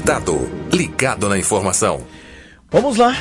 conectado, ligado na informação. Vamos lá,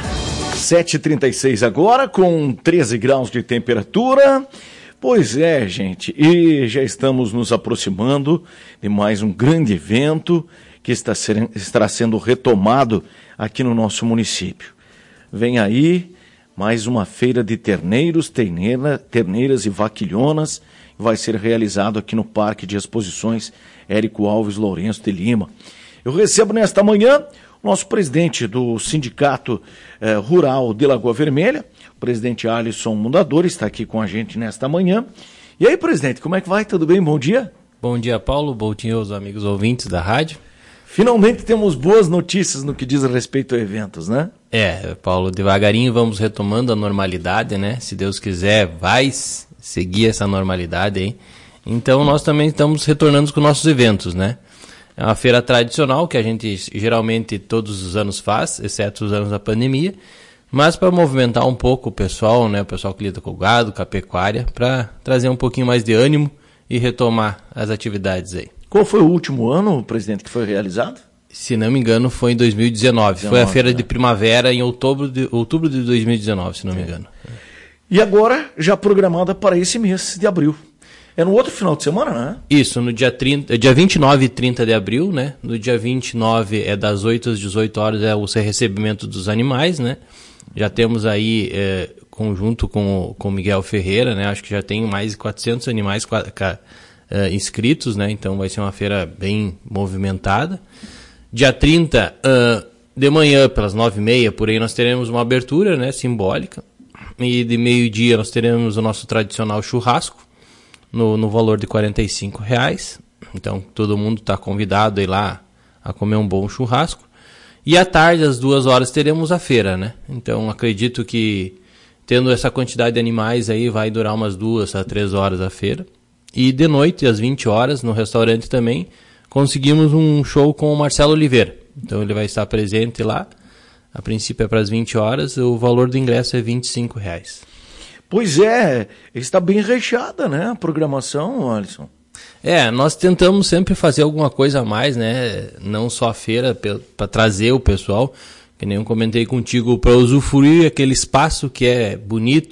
7h36 agora, com 13 graus de temperatura. Pois é, gente, e já estamos nos aproximando de mais um grande evento que estará sendo retomado aqui no nosso município. Vem aí mais uma feira de terneiros, terneiras e vaquilhonas, que vai ser realizado aqui no Parque de Exposições Érico Alves Lourenço de Lima. Eu recebo nesta manhã o nosso presidente do Sindicato Rural de Lagoa Vermelha, o presidente Alisson Mundador, está aqui com a gente nesta manhã. E aí, presidente, como é que vai? Tudo bem? Bom dia. Bom dia, Paulo. Bom dia aos amigos ouvintes da rádio. Finalmente temos boas notícias no que diz respeito a eventos, né? Paulo, devagarinho vamos retomando a normalidade, né? Se Deus quiser, vai seguir essa normalidade aí. Então, nós também estamos retornando com nossos eventos, né? É uma feira tradicional que a gente geralmente todos os anos faz, exceto os anos da pandemia, mas para movimentar um pouco o pessoal, né? O pessoal que lida com o gado, com a pecuária, para trazer um pouquinho mais de ânimo e retomar as atividades aí. Qual foi o último ano, presidente, que foi realizado? Se não me engano, foi em 2019. Foi a feira de primavera em outubro de 2019, se não me engano. E agora, já programada para esse mês de abril. É no outro final de semana, né? Isso, no dia 29 e 30 de abril, né? No dia 29 é das 8 às 18 horas é o recebimento dos animais, né? Já temos aí, conjunto com o Miguel Ferreira, né? Acho que já tem mais de 400 animais inscritos, né? Então vai ser uma feira bem movimentada. Dia 30, de manhã, pelas 9h30, por aí, nós teremos uma abertura, né? Simbólica. E de meio-dia nós teremos o nosso tradicional churrasco, no valor de R$45. Então todo mundo está convidado a ir lá a comer um bom churrasco. E à tarde, às 2 horas, teremos a feira, né? Então acredito que tendo essa quantidade de animais aí vai durar umas 2 a 3 horas a feira. E de noite, às 20 horas, no restaurante também, conseguimos um show com o Marcelo Oliveira. Então ele vai estar presente lá. A princípio é para as 20 horas, o valor do ingresso é R$25. Pois é, está bem recheada, né, a programação, Alisson? Nós tentamos sempre fazer alguma coisa a mais, né, não só a feira, para trazer o pessoal, que nem eu comentei contigo, para usufruir aquele espaço que é bonito,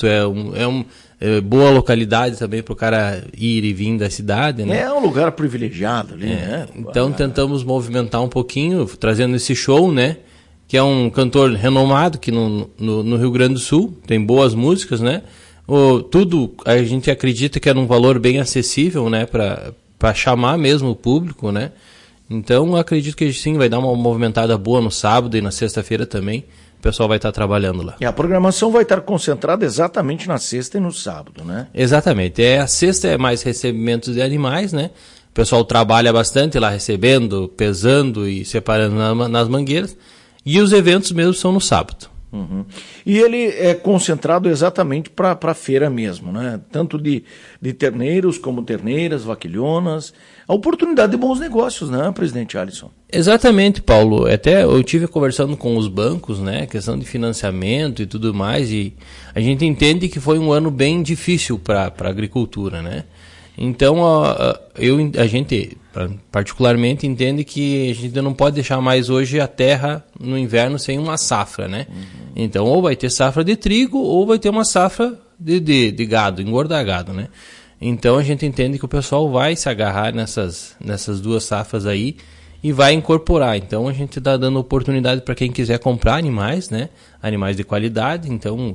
boa localidade também para o cara ir e vir da cidade, né? É um lugar privilegiado ali, né? Então tentamos movimentar um pouquinho, trazendo esse show, né, que é um cantor renomado aqui no Rio Grande do Sul, tem boas músicas, né? Tudo a gente acredita que era um valor bem acessível, né, para chamar mesmo o público, né? Então acredito que sim, vai dar uma movimentada boa no sábado e na sexta-feira também. O pessoal vai estar trabalhando lá. E a programação vai estar concentrada exatamente na sexta e no sábado, né? Exatamente. A sexta é mais recebimentos de animais, né? O pessoal trabalha bastante lá recebendo, pesando e separando nas mangueiras. E os eventos mesmo são no sábado. Uhum. E ele é concentrado exatamente para a feira mesmo, né? Tanto de terneiros como terneiras, vaquilhonas. A oportunidade de bons negócios, né, presidente Alisson? Exatamente, Paulo. Até eu estive conversando com os bancos, né? Questão de financiamento e tudo mais. E a gente entende que foi um ano bem difícil para a agricultura, né? Então, a gente particularmente entende que a gente não pode deixar mais hoje a terra no inverno sem uma safra, né? Uhum. Então, ou vai ter safra de trigo, ou vai ter uma safra de gado, engordar gado, né? Então, a gente entende que o pessoal vai se agarrar nessas 2 safras aí e vai incorporar. Então, a gente está dando oportunidade para quem quiser comprar animais, né? Animais de qualidade. Então,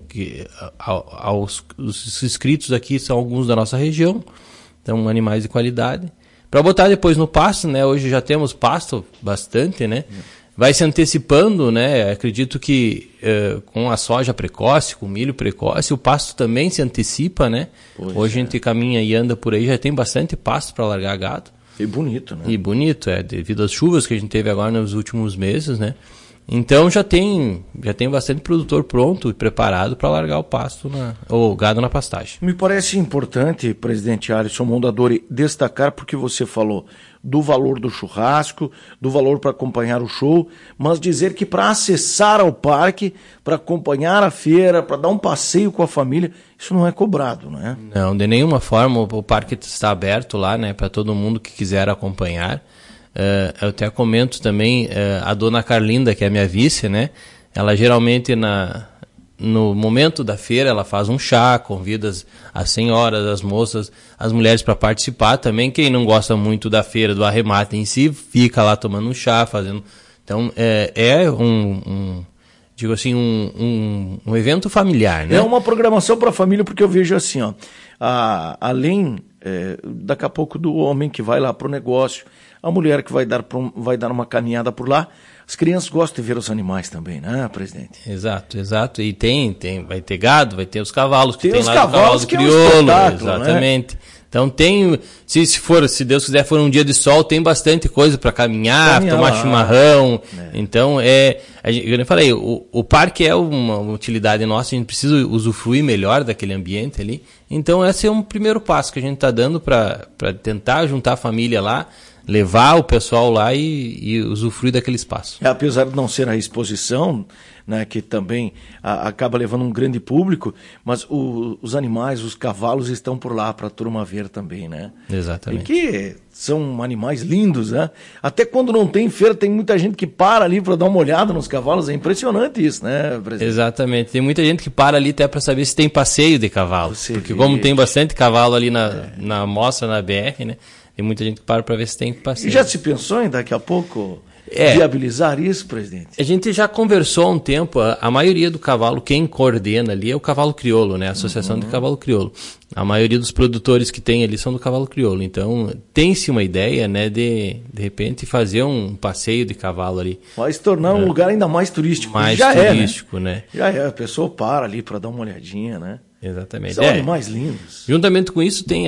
os inscritos aqui são alguns da nossa região. Então, animais de qualidade. Para botar depois no pasto, né? Hoje já temos pasto bastante, né? Vai se antecipando, né? Acredito que com a soja precoce, com o milho precoce, o pasto também se antecipa, né? Hoje a gente caminha e anda por aí, já tem bastante pasto para largar gado. E bonito, né? E bonito, devido às chuvas que a gente teve agora nos últimos meses, né? Então já tem bastante produtor pronto e preparado para largar o pasto, o gado na pastagem. Me parece importante, presidente Alisson Mondadori, destacar, porque você falou do valor do churrasco, do valor para acompanhar o show, mas dizer que para acessar ao parque, para acompanhar a feira, para dar um passeio com a família, isso não é cobrado, não é? Não, de nenhuma forma. O parque está aberto lá, né, para todo mundo que quiser acompanhar. Eu até comento também, a dona Carlinda, que é a minha vice, né? Ela geralmente no momento da feira ela faz um chá, convida as senhoras, as moças, as mulheres para participar também. Quem não gosta muito da feira, do arremate em si, fica lá tomando um chá, fazendo... Então, digo assim, um evento familiar, né? É uma programação para a família, porque eu vejo assim, ó, além, daqui a pouco, do homem que vai lá para o negócio, a mulher que vai dar uma caminhada por lá, as crianças gostam de ver os animais também, né, presidente? Exato. E vai ter gado, vai ter os cavalos, que tem os lá cavalos, do que crioulo, é um exatamente. Né? Então se Deus quiser, for um dia de sol, tem bastante coisa para caminhar, tomar chimarrão. Então, eu falei, o parque é uma utilidade nossa, a gente precisa usufruir melhor daquele ambiente ali. Então, esse é um primeiro passo que a gente está dando para tentar juntar a família lá, levar o pessoal lá e usufruir daquele espaço. Apesar de não ser a exposição, né, que também acaba levando um grande público, mas os animais, os cavalos estão por lá para a turma ver também, né? Exatamente. E que são animais lindos, né? Até quando não tem feira, tem muita gente que para ali para dar uma olhada nos cavalos. É impressionante isso, né, presidente? Exatamente. Tem muita gente que para ali até para saber se tem passeio de cavalo. Porque como tem bastante cavalo ali na mostra, na BR, né? Tem muita gente que para ver se tem passeio. E já se pensou em daqui a pouco viabilizar isso, presidente? A gente já conversou há um tempo, a maioria do cavalo, quem coordena ali é o cavalo crioulo, né? A Associação de Cavalo Crioulo. A maioria dos produtores que tem ali são do cavalo crioulo. Então, tem-se uma ideia, né, de repente, fazer um passeio de cavalo ali. Vai se tornar um lugar ainda mais turístico. Mais já turístico, né? Já é, a pessoa para ali para dar uma olhadinha, né? Exatamente. São animais lindos. Juntamente com isso tem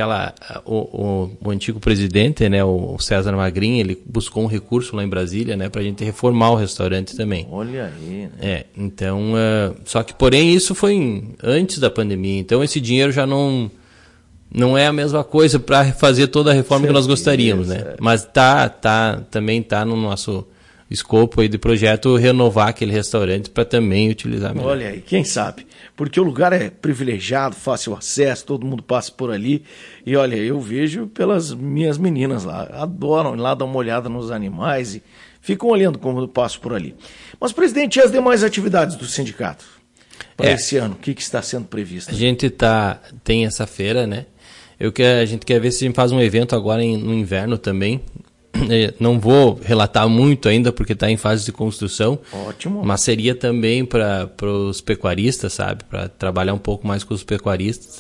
o antigo presidente, né, o César Magrin, ele buscou um recurso lá em Brasília, né, pra gente reformar o restaurante também. Olha aí, né? Então, só que porém isso foi antes da pandemia, então esse dinheiro já não é a mesma coisa para fazer toda a reforma que nós gostaríamos, né? Mas também tá no nosso escopo aí de projeto renovar aquele restaurante para também utilizar melhor. Olha aí, quem sabe? Porque o lugar é privilegiado, fácil acesso, todo mundo passa por ali. E olha, eu vejo pelas minhas meninas lá, adoram ir lá dar uma olhada nos animais e ficam olhando como eu passo por ali. Mas, presidente, e as demais atividades do sindicato para esse ano? O que está sendo previsto? A gente tem essa feira, né? A gente quer ver se a gente faz um evento agora no inverno também. Não vou relatar muito ainda porque está em fase de construção. Ótimo. Mas seria também para os pecuaristas, sabe? Para trabalhar um pouco mais com os pecuaristas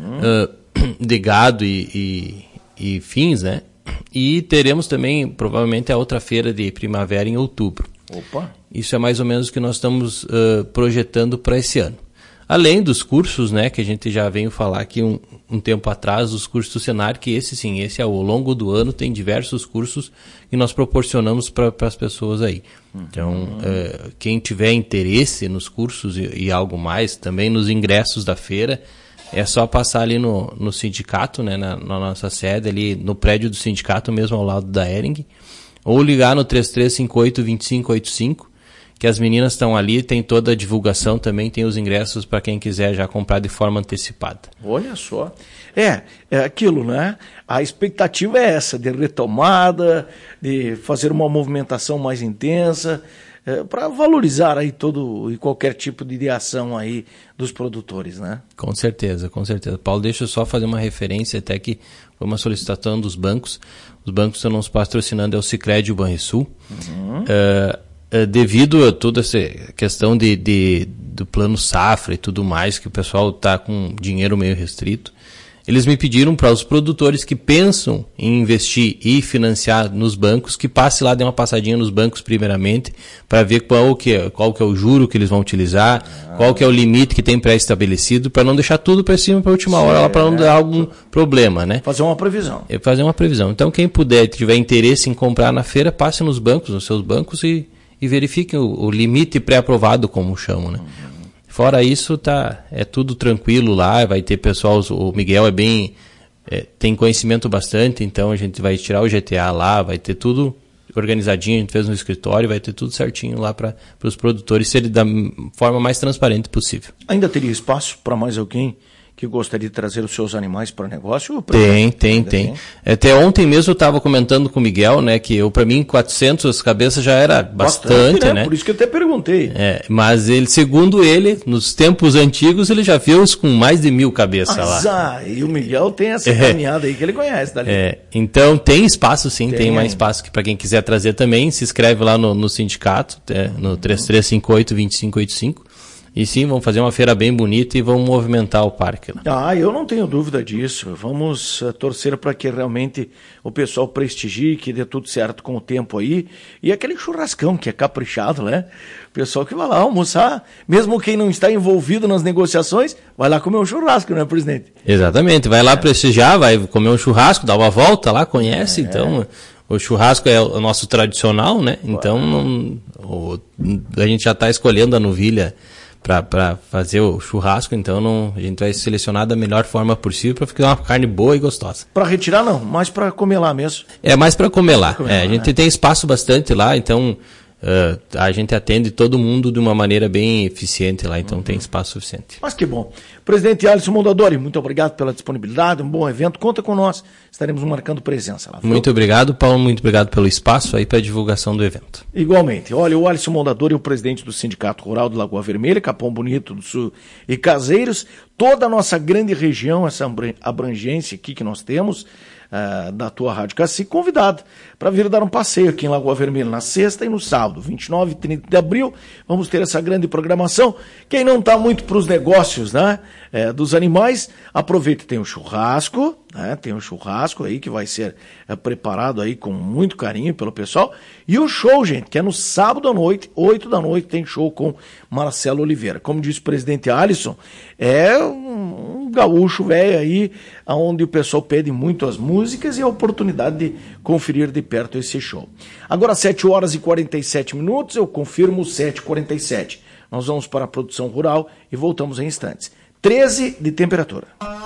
de gado e fins, né? E teremos também provavelmente a outra feira de primavera em outubro. Opa! Isso é mais ou menos o que nós estamos projetando para esse ano. Além dos cursos, né, que a gente já veio falar aqui um tempo atrás, os cursos do Senar, que esse ao longo do ano tem diversos cursos que nós proporcionamos para as pessoas aí. Então, quem tiver interesse nos cursos e algo mais, também nos ingressos da feira, é só passar ali no sindicato, né, na nossa sede, ali no prédio do sindicato, mesmo ao lado da Hering, ou ligar no 3358-2585, que as meninas estão ali, tem toda a divulgação também, tem os ingressos para quem quiser já comprar de forma antecipada. Olha só. É aquilo, né? A expectativa é essa, de retomada, de fazer uma movimentação mais intensa, para valorizar aí todo e qualquer tipo de ação aí dos produtores, né? Com certeza, com certeza. Paulo, deixa eu só fazer uma referência, até que foi uma solicitação dos bancos. Os bancos estão nos patrocinando, é o Sicredi e o Banrisul. Devido a toda essa questão do plano safra e tudo mais, que o pessoal está com dinheiro meio restrito, eles me pediram para os produtores que pensam em investir e financiar nos bancos, que passe lá, dê uma passadinha nos bancos primeiramente, para ver qual que é o juro que eles vão utilizar, qual que é o limite que tem pré-estabelecido, para não deixar tudo para cima para a última hora, para não dar algum problema, né? Fazer uma previsão. Então, quem puder, tiver interesse em comprar na feira, passe nos seus bancos e verifiquem o limite pré-aprovado, como chamam, né? Fora isso, é tudo tranquilo lá, vai ter pessoal, o Miguel tem conhecimento bastante, então a gente vai tirar o GTA lá, vai ter tudo organizadinho, a gente fez no escritório, vai ter tudo certinho lá para os produtores serem da forma mais transparente possível. Ainda teria espaço para mais alguém que gostaria de trazer os seus animais para o negócio? Tem. Até ontem mesmo eu estava comentando com o Miguel, né, que para mim 400 cabeças já era bastante, né? Por isso que eu até perguntei. Mas ele, segundo ele, nos tempos antigos, ele já viu com mais de 1.000 cabeças lá. E o Miguel tem essa caminhada aí que ele conhece dali. Então tem espaço sim, tem mais espaço que para quem quiser trazer também, se inscreve lá no sindicato, no 3358-2585. E sim, vamos fazer uma feira bem bonita e vamos movimentar o parque. Eu não tenho dúvida disso. Vamos torcer para que realmente o pessoal prestigie, que dê tudo certo com o tempo aí. E aquele churrascão que é caprichado, né? O pessoal que vai lá almoçar, mesmo quem não está envolvido nas negociações, vai lá comer um churrasco, né, presidente? Exatamente, vai lá prestigiar, vai comer um churrasco, dar uma volta lá, conhece, então... O churrasco é o nosso tradicional, né? Então a gente já está escolhendo a novilha para fazer o churrasco, então a gente vai selecionar da melhor forma possível para ficar uma carne boa e gostosa. Para retirar não, mais para comer lá mesmo. É mais para comer lá. A gente tem espaço bastante lá, então a gente atende todo mundo de uma maneira bem eficiente lá, então tem espaço suficiente. Mas que bom. Presidente Alisson Mondadori, muito obrigado pela disponibilidade, um bom evento, conta com nós, estaremos marcando presença lá. Muito obrigado, Paulo, muito obrigado pelo espaço aí para a divulgação do evento. Igualmente. Olha, o Alisson Mondadori é o presidente do Sindicato Rural de Lagoa Vermelha, Capão Bonito do Sul e Caseiros, toda a nossa grande região, essa abrangência aqui que nós temos, da tua Rádio Cacique, convidado para vir dar um passeio aqui em Lagoa Vermelha na sexta e no sábado, 29 e 30 de abril, vamos ter essa grande programação. Quem não está muito para os negócios, né, dos animais, aproveita, tem um churrasco, né, tem um churrasco aí que vai ser preparado aí com muito carinho pelo pessoal, e o show, gente, que é no sábado à noite, 8 da noite, tem show com Marcelo Oliveira. Como disse o presidente Alisson, é um gaúcho velho aí, onde o pessoal pede muito as músicas e a oportunidade de conferir de perto esse show. Agora 7 horas e 47 minutos, eu confirmo 7h47. Nós vamos para a produção rural e voltamos em instantes. 13 de temperatura.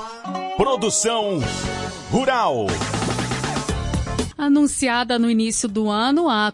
Produção rural. Anunciada no início do ano, a